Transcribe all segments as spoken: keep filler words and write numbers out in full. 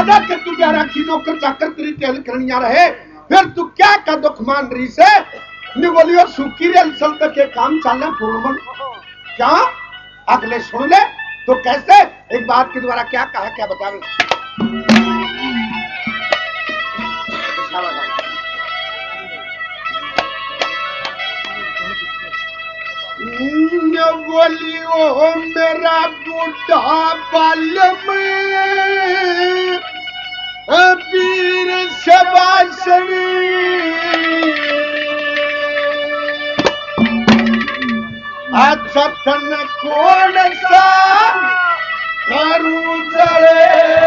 राजा के तू ग्यारह की नौकर चाकर तेरी तेल करनिया रहे, फिर तू क्या का दुख मान रही से? बोलियो सुखी रेल सल तक के काम चलना पूर्ण क्या अगले सुन ले तो कैसे? एक बात के द्वारा क्या कहा, क्या बतावे? बोलियो मेरा बूढ़ा बाल में वीर शबासनी अच्छा तन कौन सा करूं जड़े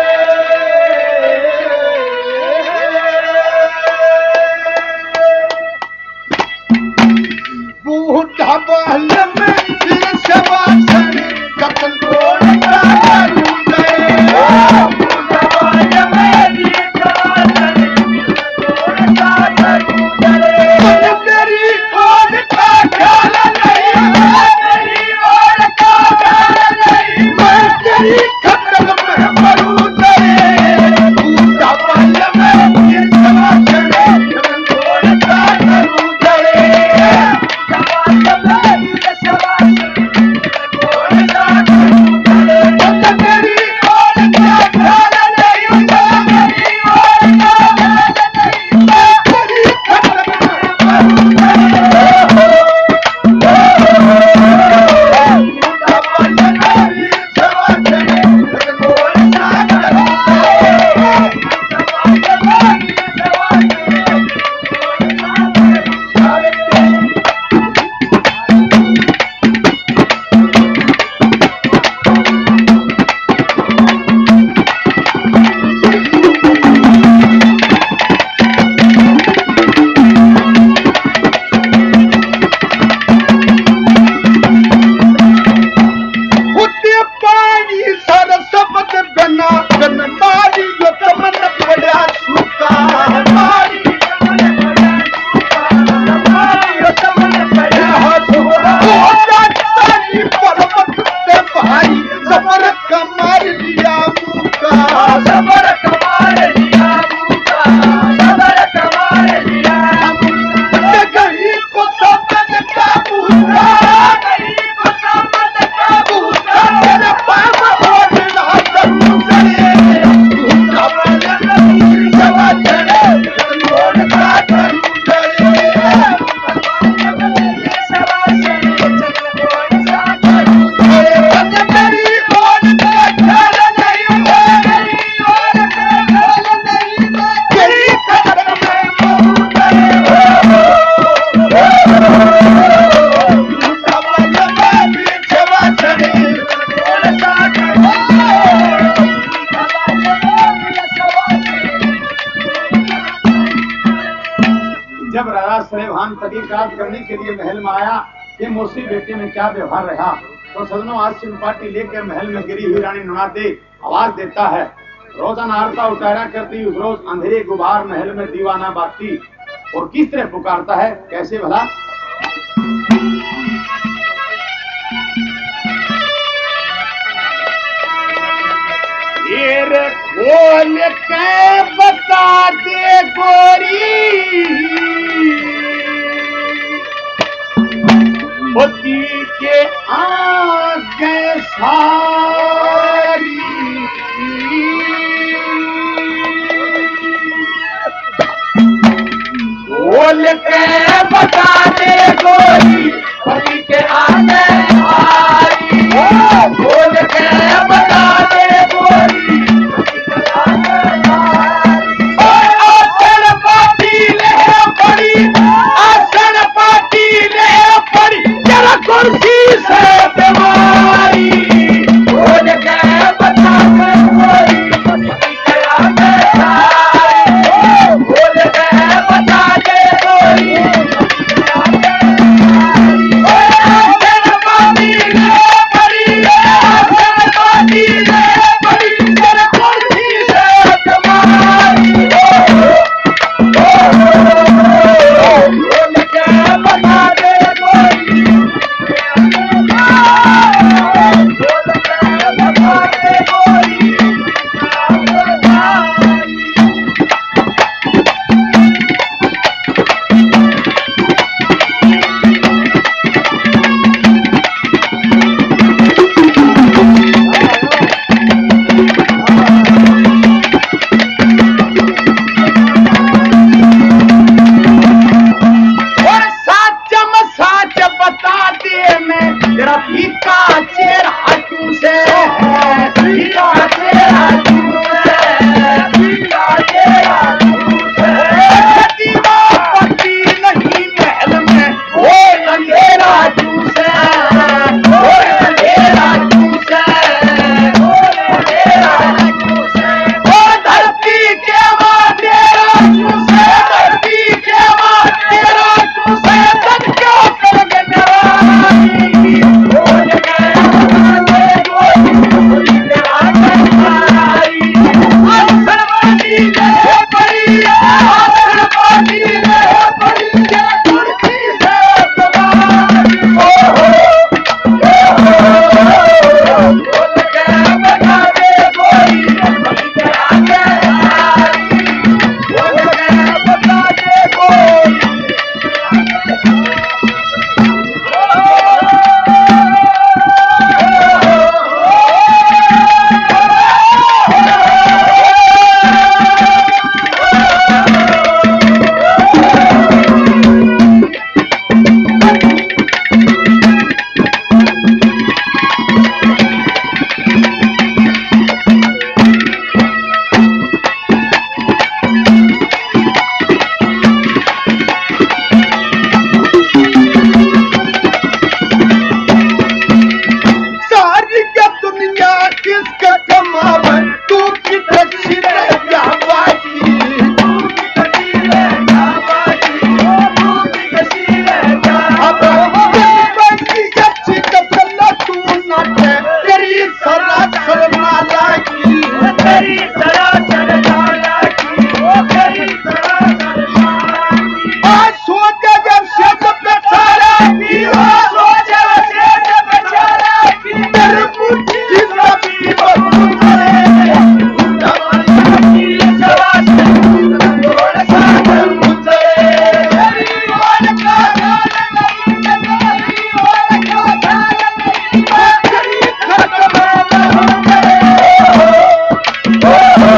बूढ़ा बाल में वीर शबासनी कतन कौन सा करूं जड़े करने के लिए महल में आया कि मौसी बेटे में क्या व्यवहार रहा, तो सदनों आज सिंपाटी लेकर महल में गिरी हुई रानी नुनाते आवाज देता है। रोजाना आरता उतारा करती उस रोज अंधेरे गुबार महल में दीवाना बाती, और किस तरह पुकारता है, कैसे भला? ये खोल के बता दे गोरी पति के आगे सारी बोल के बता दे गोरी पति के आगे सारी, बोल के बता दे गोरी आसन पाटी ले पड़ी, आसन पाटी ले पड़ी कुर्सी से बीमारी, बोल के बता दे गोरी पति के आगे सारी, बोल के बता दे गोरी पति के आगे सारी। तेरी सरासर ज्वाला की, ओ तेरी सरासर ज्वाला की। आज सोचे जब शब्द पे सारा की, ओ सोचे वसे जब बेचारा की, तेरी मुट्ठी जिसका पी बंधु करे, की सरासर गोड़ सागर मुझे। तेरी ओर का ध्यान नहीं, तेरी ओर का ध्यान नहीं, तेरी खत्म हो गए।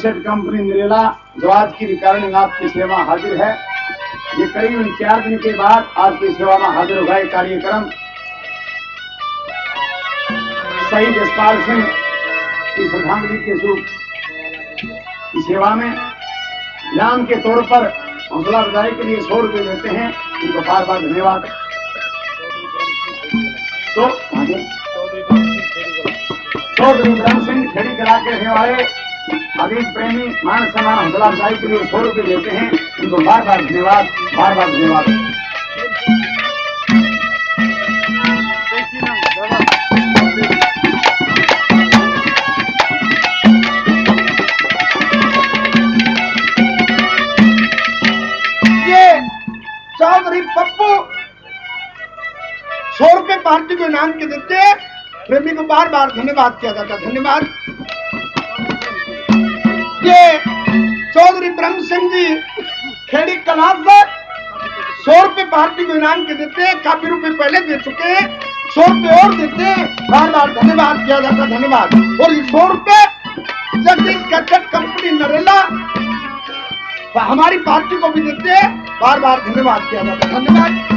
कैसेट कंपनी नरेला जो आज की रिकॉर्डिंग आपकी सेवा हाजिर है। ये करीबन चार दिन के बाद आपकी सेवा में हाजिर होगा। ये कार्यक्रम शहीद यशपाल सिंह की श्रद्धांजलि के शुभ की सेवा में इनाम के तौर पर हौसला बधाई के लिए सौ रुपये देते हैं। उनको बार बार धन्यवाद। तो चौधरी ब्रह्म सिंह खेड़ी कला के रहने वाले अजीत प्रेमी मान सम्मान हौसला अफजाई के लिए सौ रुपये देते हैं। उनको बार बार धन्यवाद, बार बार धन्यवाद। ये चौधरी पप्पू सौ रुपए पार्टी को इनाम के देते, प्रेमी को बार बार धन्यवाद किया जाता। धन्यवाद। ये चौधरी ब्रह्म सिंह जी खेड़ी कला से सौ रुपए पार्टी को इनाम के देते, काफी रुपए पहले दे चुके हैं, सौ रुपए और देते, बार बार धन्यवाद किया जाता। धन्यवाद। और ये सौ रुपए जगदीश कैसेट कंपनी नरेला हमारी पार्टी को भी देते, बार बार धन्यवाद किया जाता। धन्यवाद।